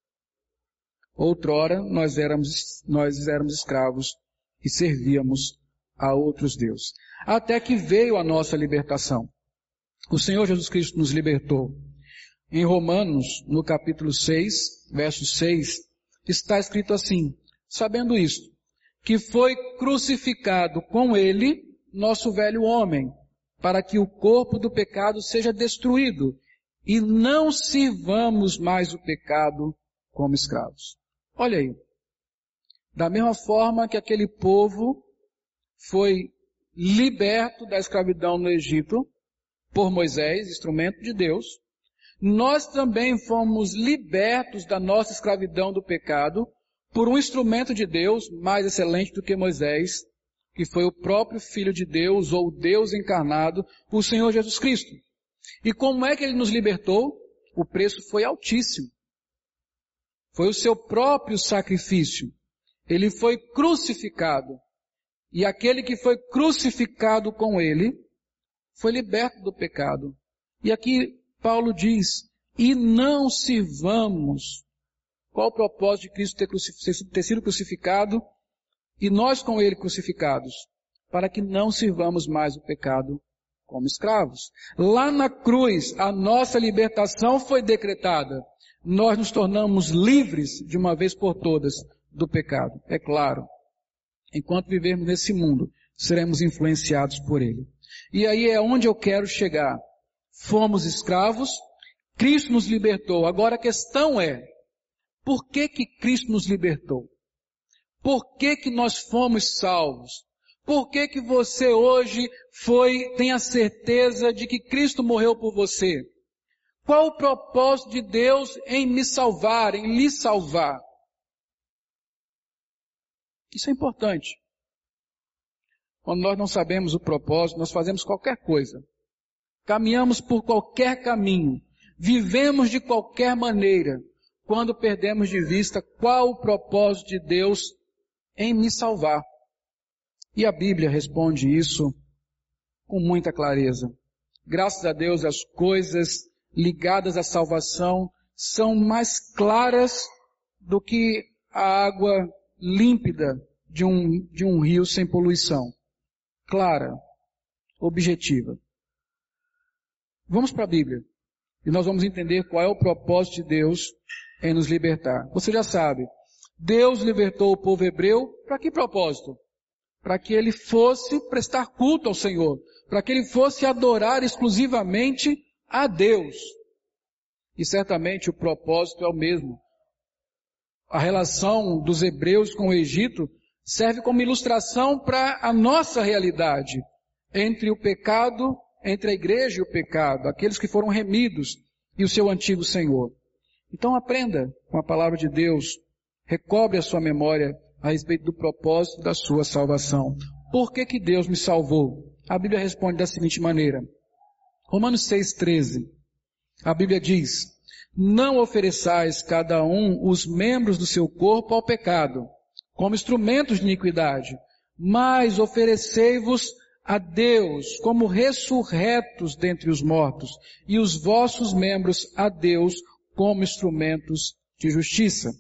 Outrora nós éramos escravos e servíamos a outros deuses. Até que veio a nossa libertação. O Senhor Jesus Cristo nos libertou. Em Romanos, no capítulo 6, verso 6, está escrito assim: sabendo isto, que foi crucificado com ele nosso velho homem, para que o corpo do pecado seja destruído, e não sirvamos mais o pecado como escravos. Olha aí. Da mesma forma que aquele povo foi liberto da escravidão no Egito, por Moisés, instrumento de Deus, nós também fomos libertos da nossa escravidão do pecado por um instrumento de Deus mais excelente do que Moisés, que foi o próprio Filho de Deus, ou Deus encarnado, o Senhor Jesus Cristo. E como é que Ele nos libertou? O preço foi altíssimo. Foi o seu próprio sacrifício. Ele foi crucificado. E aquele que foi crucificado com Ele foi liberto do pecado. E aqui Paulo diz, e não sirvamos. Qual o propósito de Cristo ter sido crucificado e nós com Ele crucificados? Para que não sirvamos mais o pecado como escravos. Lá na cruz, a nossa libertação foi decretada. Nós nos tornamos livres de uma vez por todas do pecado. É claro, enquanto vivermos nesse mundo, seremos influenciados por ele. E aí é onde eu quero chegar. Fomos escravos, Cristo nos libertou. Agora a questão é, por que que Cristo nos libertou? Por que que nós fomos salvos? Por que que você hoje tem a certeza de que Cristo morreu por você? Qual o propósito de Deus em me salvar, em lhe salvar? Isso é importante. Quando nós não sabemos o propósito, nós fazemos qualquer coisa. Caminhamos por qualquer caminho. Vivemos de qualquer maneira. Quando perdemos de vista qual o propósito de Deus em me salvar. E a Bíblia responde isso com muita clareza. Graças a Deus, as coisas ligadas à salvação são mais claras do que a água límpida de um rio sem poluição. Clara, objetiva. Vamos para a Bíblia e nós vamos entender qual é o propósito de Deus em nos libertar. Você já sabe, Deus libertou o povo hebreu para que propósito? Para que ele fosse prestar culto ao Senhor, para que ele fosse adorar exclusivamente a Deus. E certamente o propósito é o mesmo. A relação dos hebreus com o Egito serve como ilustração para a nossa realidade entre o pecado, entre a igreja e o pecado, aqueles que foram remidos e o seu antigo Senhor. Então aprenda com a palavra de Deus, recobre a sua memória a respeito do propósito da sua salvação. Por que que Deus me salvou? A Bíblia responde da seguinte maneira. Romanos 6,13. A Bíblia diz, não ofereçais cada um os membros do seu corpo ao pecado, como instrumentos de iniquidade, mas oferecei-vos a Deus como ressurretos dentre os mortos, e os vossos membros a Deus como instrumentos de justiça.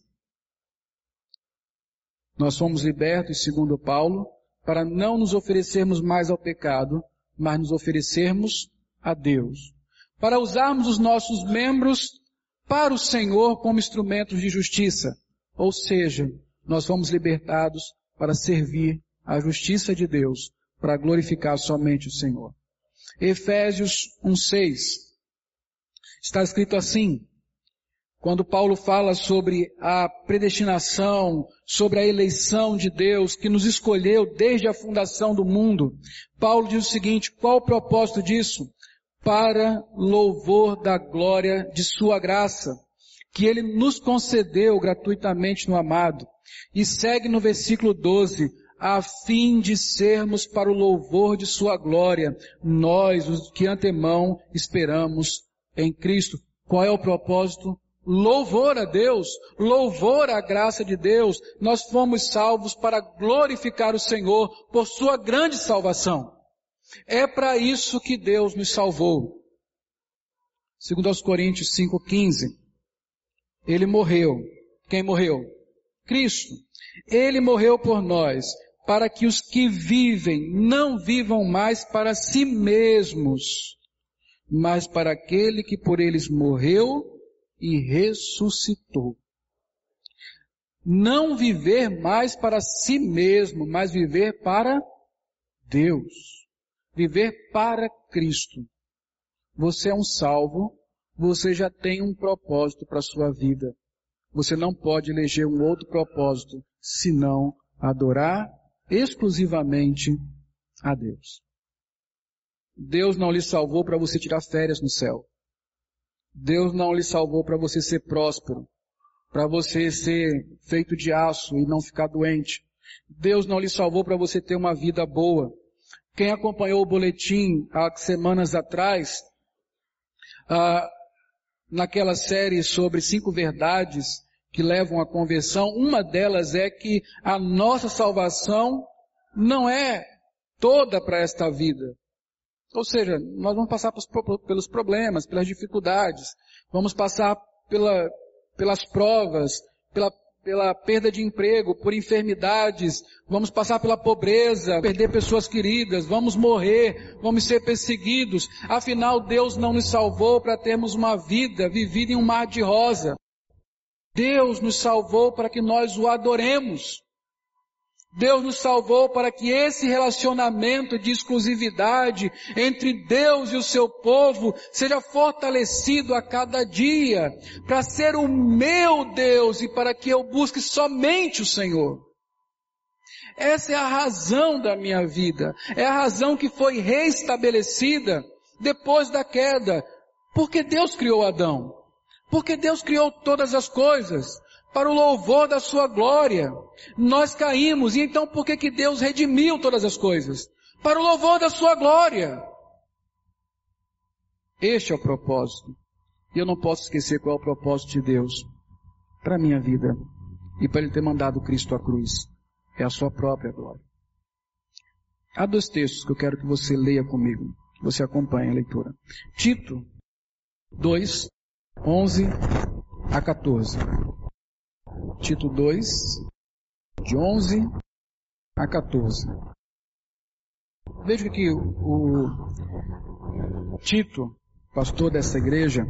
Nós fomos libertos, segundo Paulo, para não nos oferecermos mais ao pecado, mas nos oferecermos a Deus. Para usarmos os nossos membros para o Senhor como instrumentos de justiça. Ou seja, nós fomos libertados para servir a justiça de Deus, para glorificar somente o Senhor. Efésios 1:6. Está escrito assim, Quando Paulo fala sobre a predestinação, sobre a eleição de Deus, que nos escolheu desde a fundação do mundo, Paulo diz o seguinte: qual o propósito disso? Para louvor da glória de sua graça, que ele nos concedeu gratuitamente no amado. E segue no versículo 12, a fim de sermos para o louvor de sua glória, nós, os que antemão esperamos em Cristo. Qual é o propósito? Louvor a Deus, louvor à graça de Deus. Nós fomos salvos para glorificar o Senhor por sua grande salvação. É para isso que Deus nos salvou. Segundo aos Coríntios 5,15, Ele morreu. Quem morreu? Cristo. Ele morreu por nós, para que os que vivem não vivam mais para si mesmos, mas para aquele que por eles morreu e ressuscitou. Não viver mais para si mesmo, mas viver para Deus. Viver para Cristo. Você é um salvo, você já tem um propósito para a sua vida. Você não pode eleger um outro propósito, senão adorar exclusivamente a Deus. Deus não lhe salvou para você tirar férias no céu. Deus não lhe salvou para você ser próspero, para você ser feito de aço e não ficar doente. Deus não lhe salvou para você ter uma vida boa. Quem acompanhou o boletim há semanas atrás, naquela série sobre 5 verdades que levam à conversão, uma delas é que a nossa salvação não é toda para esta vida. Ou seja, nós vamos passar pelos problemas, pelas dificuldades, vamos passar pelas provas, pela perda de emprego, por enfermidades, vamos passar pela pobreza, perder pessoas queridas, vamos morrer, vamos ser perseguidos. Afinal, Deus não nos salvou para termos uma vida vivida em um mar de rosa. Deus nos salvou para que nós o adoremos. Deus nos salvou para que esse relacionamento de exclusividade entre Deus e o seu povo seja fortalecido a cada dia, para ser o meu Deus e para que eu busque somente o Senhor. Essa é a razão da minha vida, é a razão que foi reestabelecida depois da queda. Porque Deus criou Adão, porque Deus criou todas as coisas para o louvor da sua glória. Nós caímos, e então por que Deus redimiu todas as coisas? Para o louvor da sua glória. Este é o propósito. E eu não posso esquecer qual é o propósito de Deus para a minha vida e para Ele ter mandado Cristo à cruz. É a sua própria glória. Há 2 textos que eu quero que você leia comigo, que você acompanhe a leitura. Tito 2, 11 a 14. Tito 2, de 11 a 14. Veja que o Tito, pastor dessa igreja,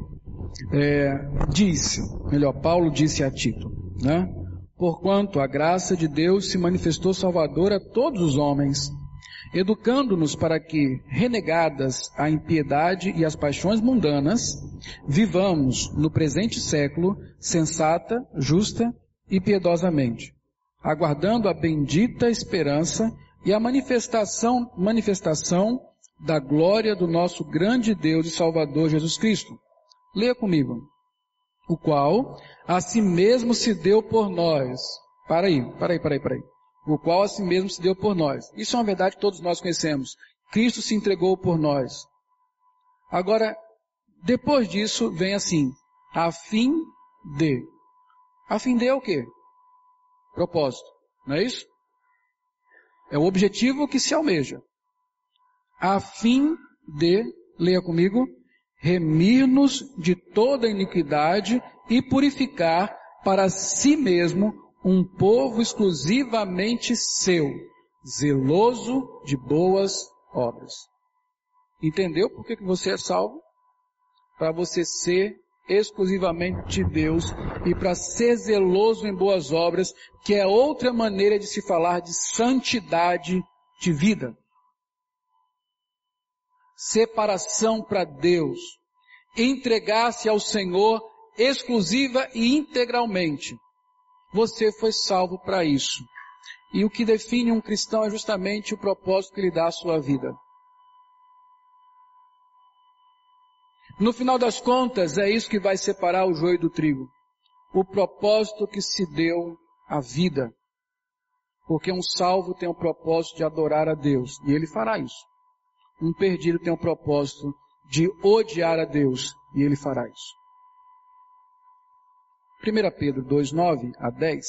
Paulo disse a Tito, né? Porquanto a graça de Deus se manifestou salvadora a todos os homens, educando-nos para que, renegadas a impiedade e as paixões mundanas, vivamos no presente século sensata, justa e piedosamente, aguardando a bendita esperança e a manifestação da glória do nosso grande Deus e Salvador Jesus Cristo. Leia comigo. O qual a si mesmo se deu por nós. Para aí. O qual a si mesmo se deu por nós. Isso é uma verdade que todos nós conhecemos. Cristo se entregou por nós. Agora, depois disso, vem assim. A fim de. A fim de é o quê? Propósito. Não é isso? É o objetivo que se almeja. A fim de, leia comigo, remir-nos de toda iniquidade e purificar para si mesmo um povo exclusivamente seu, zeloso de boas obras. Entendeu por que você é salvo? Para você ser exclusivamente de Deus e para ser zeloso em boas obras, que é outra maneira de se falar de santidade de vida. Separação para Deus, entregar-se ao Senhor exclusiva e integralmente. Você foi salvo para isso. E o que define um cristão é justamente o propósito que ele dá à sua vida. No final das contas, é isso que vai separar o joio do trigo. O propósito que se deu à vida. Porque um salvo tem o propósito de adorar a Deus, e ele fará isso. Um perdido tem o propósito de odiar a Deus, e ele fará isso. 1 Pedro 2, 9 a 10.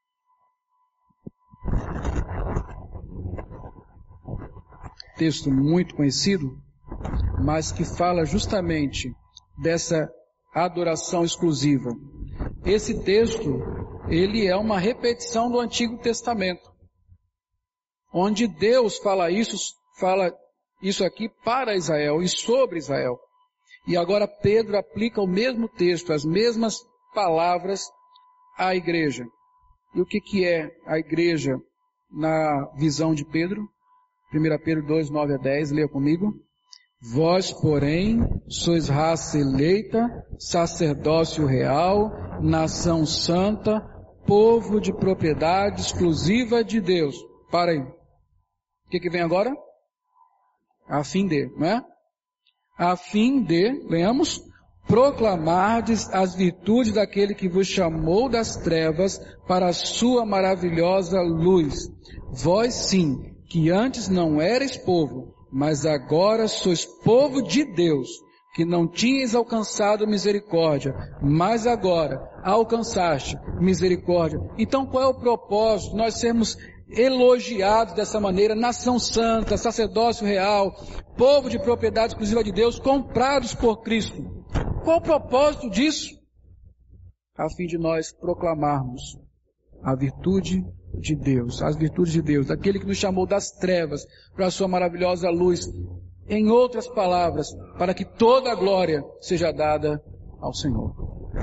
Texto muito conhecido, mas que fala justamente dessa adoração exclusiva. Esse texto, ele é uma repetição do Antigo Testamento, onde Deus fala isso aqui para Israel e sobre Israel. E agora Pedro aplica o mesmo texto, as mesmas palavras à igreja. E o que é a igreja na visão de Pedro? 1 Pedro 2, 9 a 10, leia comigo. Vós, porém, sois raça eleita, sacerdócio real, nação santa, povo de propriedade exclusiva de Deus. Para aí. O que vem agora? A fim de, não é? A fim de, leamos, proclamardes as virtudes daquele que vos chamou das trevas para a sua maravilhosa luz. Vós sim, que antes não erais povo, mas agora sois povo de Deus, que não tinhas alcançado misericórdia, mas agora alcançaste misericórdia. Então qual é o propósito? Nós sermos elogiados dessa maneira, nação santa, sacerdócio real, povo de propriedade exclusiva de Deus, comprados por Cristo. Qual o propósito disso? A fim de nós proclamarmos a virtude de Deus, as virtudes de Deus, aquele que nos chamou das trevas para a sua maravilhosa luz. Em outras palavras, para que toda a glória seja dada ao Senhor.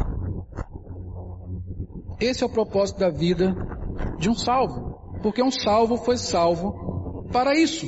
Esse é o propósito da vida de um salvo, porque um salvo foi salvo para isso.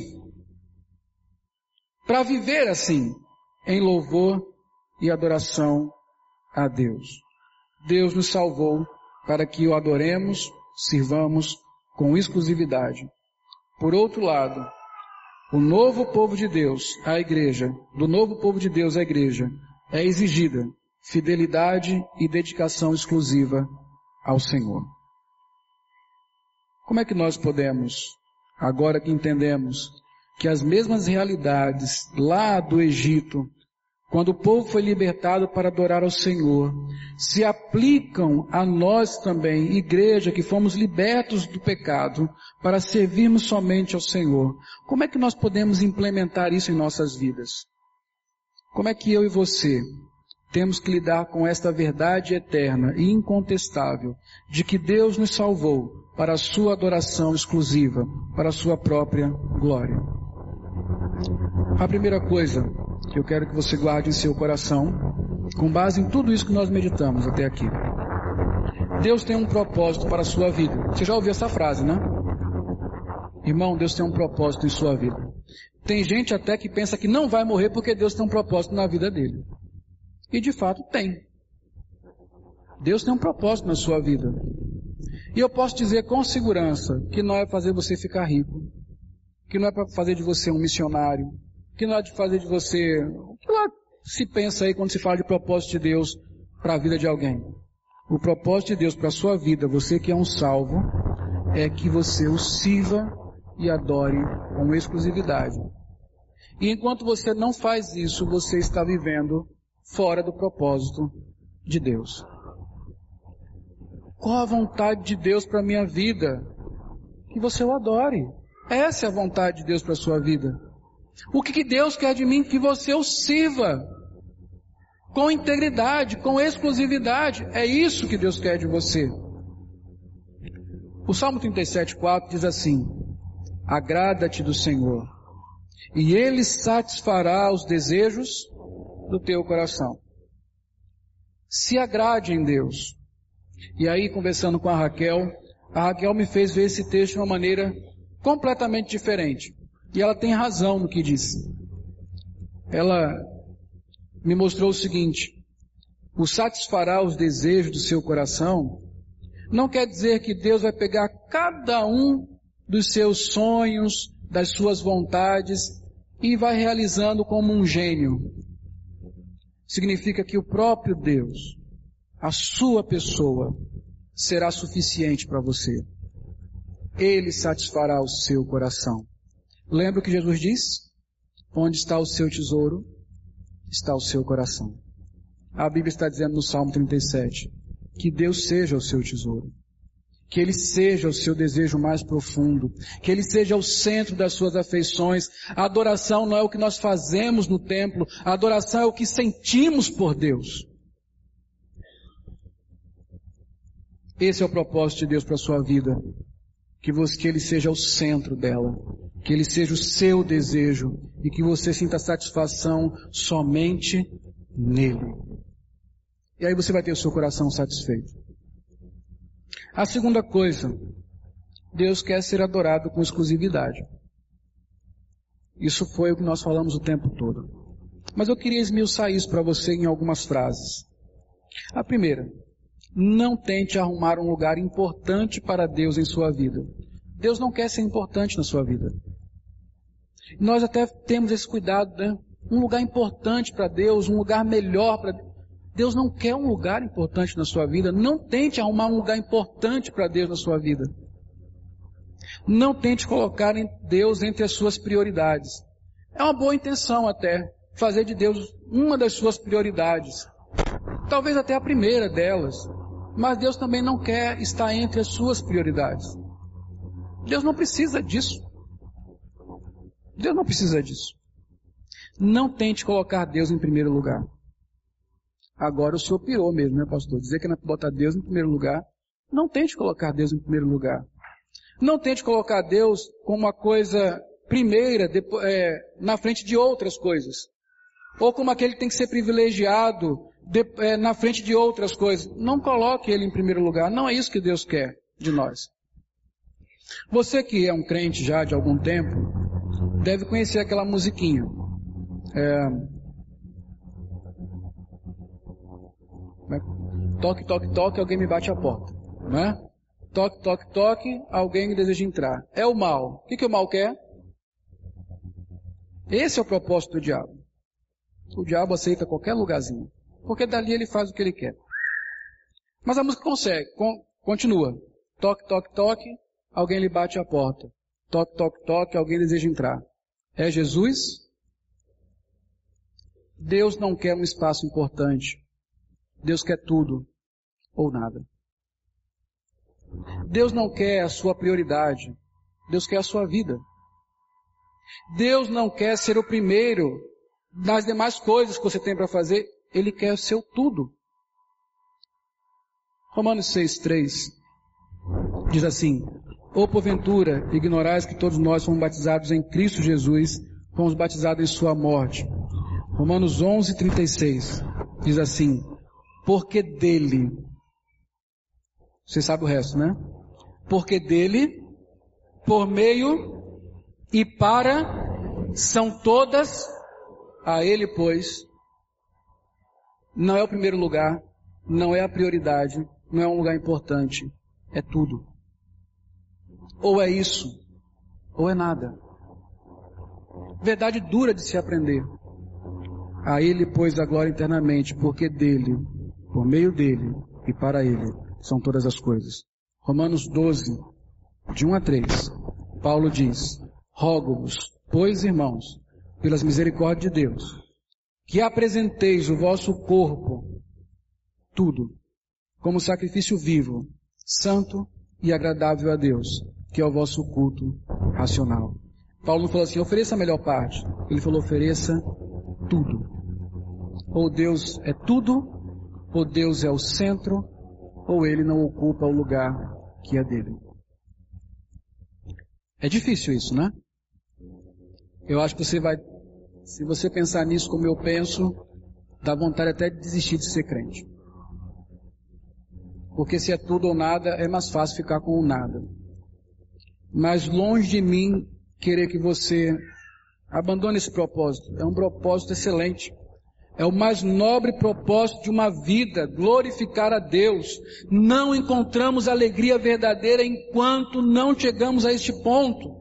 Para viver assim, em louvor e adoração a Deus. Deus nos salvou para que o adoremos, sirvamos com exclusividade. Por outro lado, o novo povo de Deus, a igreja, do novo povo de Deus, a igreja, é exigida fidelidade e dedicação exclusiva ao Senhor. Como é que nós podemos, agora que entendemos que as mesmas realidades lá do Egito, quando o povo foi libertado para adorar ao Senhor, se aplicam a nós também, igreja, que fomos libertos do pecado, para servirmos somente ao Senhor. Como é que nós podemos implementar isso em nossas vidas? Como é que eu e você temos que lidar com esta verdade eterna e incontestável de que Deus nos salvou para a sua adoração exclusiva, para a sua própria glória? A primeira coisa que eu quero que você guarde em seu coração, com base em tudo isso que nós meditamos até aqui. Deus tem um propósito para a sua vida. Você já ouviu essa frase, né? Irmão, Deus tem um propósito em sua vida. Tem gente até que pensa que não vai morrer porque Deus tem um propósito na vida dele. E de fato tem. Deus tem um propósito na sua vida. E eu posso dizer com segurança que não é fazer você ficar rico, que não é para fazer de você um missionário, que não é de fazer de você o que lá se pensa aí quando se fala de propósito de Deus para a vida de alguém. O propósito de Deus para a sua vida, você que é um salvo, é que você o sirva e adore com exclusividade. E enquanto você não faz isso, você está vivendo fora do propósito de Deus. Qual a vontade de Deus para a minha vida? Que você o adore. Essa é a vontade de Deus para a sua vida. O que Deus quer de mim? Que você o sirva com integridade, com exclusividade. É isso que Deus quer de você. O Salmo 37:4 diz assim: agrada-te do Senhor, e Ele satisfará os desejos do teu coração. Se agrade em Deus. E aí, conversando com a Raquel me fez ver esse texto de uma maneira completamente diferente. E ela tem razão no que disse. Ela me mostrou o seguinte: o satisfará os desejos do seu coração, não quer dizer que Deus vai pegar cada um dos seus sonhos, das suas vontades e vai realizando como um gênio. Significa que o próprio Deus, a sua pessoa, será suficiente para você. Ele satisfará o seu coração. Lembra o que Jesus disse? Onde está o seu tesouro, está o seu coração. A Bíblia está dizendo no Salmo 37, que Deus seja o seu tesouro. Que Ele seja o seu desejo mais profundo. Que Ele seja o centro das suas afeições. A adoração não é o que nós fazemos no templo. A adoração é o que sentimos por Deus. Esse é o propósito de Deus para a sua vida. Que Ele seja o centro dela. Que Ele seja o seu desejo. E que você sinta satisfação somente nele. E aí você vai ter o seu coração satisfeito. A segunda coisa, Deus quer ser adorado com exclusividade. Isso foi o que nós falamos o tempo todo. Mas eu queria esmiuçar isso para você em algumas frases. A primeira, não tente arrumar um lugar importante para Deus em sua vida. Deus não quer ser importante na sua vida. Nós até temos esse cuidado, né? Um lugar importante para Deus, um lugar melhor para Deus. Deus não quer um lugar importante na sua vida. Não tente arrumar um lugar importante para Deus na sua vida. Não tente colocar Deus entre as suas prioridades. É uma boa intenção até, fazer de Deus uma das suas prioridades. Talvez até a primeira delas. Mas Deus também não quer estar entre as suas prioridades. Deus não precisa disso. Deus não precisa disso. Não tente colocar Deus em primeiro lugar. Agora o senhor pirou mesmo, né, pastor? Dizer que não é botar Deus em primeiro lugar. Não tente colocar Deus em primeiro lugar. Não tente colocar Deus como uma coisa primeira, na frente de outras coisas. Ou como aquele que tem que ser privilegiado na frente de outras coisas. Não coloque Ele em primeiro lugar. Não é isso que Deus quer de nós. Você que é um crente já de algum tempo, deve conhecer aquela musiquinha. Toque, toque, toque, alguém me bate a porta. Né? Toque, toque, toque, alguém deseja entrar. É o mal. O que o mal quer? Esse é o propósito do diabo. O diabo aceita qualquer lugarzinho. Porque dali ele faz o que ele quer. Mas a música continua. Toque, toque, toque, alguém lhe bate a porta. Toque, toque, toque, alguém deseja entrar. É Jesus? Deus não quer um espaço importante. Deus quer tudo ou nada. Deus não quer a sua prioridade. Deus quer a sua vida. Deus não quer ser o primeiro nas demais coisas que você tem para fazer. Ele quer o seu tudo. Romanos 6,3 diz assim: ou porventura ignorais que todos nós fomos batizados em Cristo Jesus, fomos batizados em sua morte. Romanos 11,36 diz assim: porque dele, você sabe o resto, né? Porque dele, por meio e para, são todas a ele, pois, não é o primeiro lugar, não é a prioridade, não é um lugar importante, é tudo. Ou é isso, ou é nada. Verdade dura de se aprender. A ele, pois, a glória eternamente, porque dele, por meio dele e para ele, são todas as coisas. Romanos 12, de 1 a 3, Paulo diz: rogo-vos, pois, irmãos, pelas misericórdias de Deus, que apresenteis o vosso corpo, tudo, como sacrifício vivo, santo e agradável a Deus, que é o vosso culto racional. Paulo não falou assim, ofereça a melhor parte. Ele falou, ofereça tudo. Ou Deus é tudo, ou Deus é o centro, ou Ele não ocupa o lugar que é dele. É difícil isso, né? Eu acho que você vai, se você pensar nisso como eu penso, dá vontade até de desistir de ser crente. Porque se é tudo ou nada, é mais fácil ficar com o nada. Mas longe de mim querer que você abandone esse propósito. É um propósito excelente. É o mais nobre propósito de uma vida, glorificar a Deus. Não encontramos alegria verdadeira enquanto não chegamos a este ponto.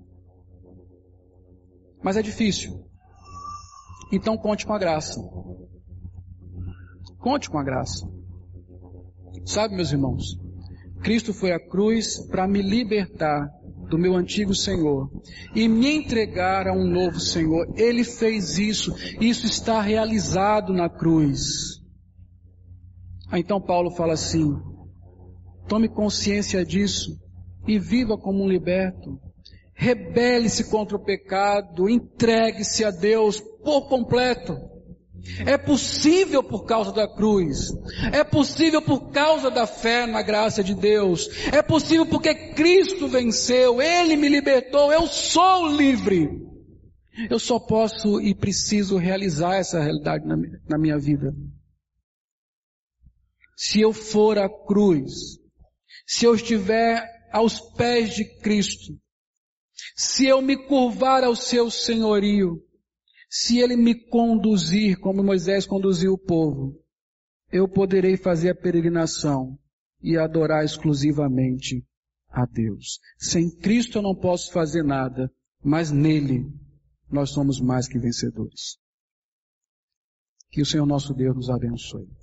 Mas é difícil. Então conte com a graça. Conte com a graça. Sabe, meus irmãos, Cristo foi à cruz para me libertar do meu antigo Senhor e me entregar a um novo Senhor. Ele fez isso. Isso está realizado na cruz. Então Paulo fala assim: tome consciência disso e viva como um liberto. Rebele-se contra o pecado, entregue-se a Deus por completo. É possível por causa da cruz. É possível por causa da fé na graça de Deus. É possível porque Cristo venceu. Ele me libertou. Eu sou livre. Eu só posso e preciso realizar essa realidade na minha vida. Se eu for à cruz, se eu estiver aos pés de Cristo, se eu me curvar ao seu senhorio, se Ele me conduzir como Moisés conduziu o povo, eu poderei fazer a peregrinação e adorar exclusivamente a Deus. Sem Cristo eu não posso fazer nada, mas nele nós somos mais que vencedores. Que o Senhor nosso Deus nos abençoe.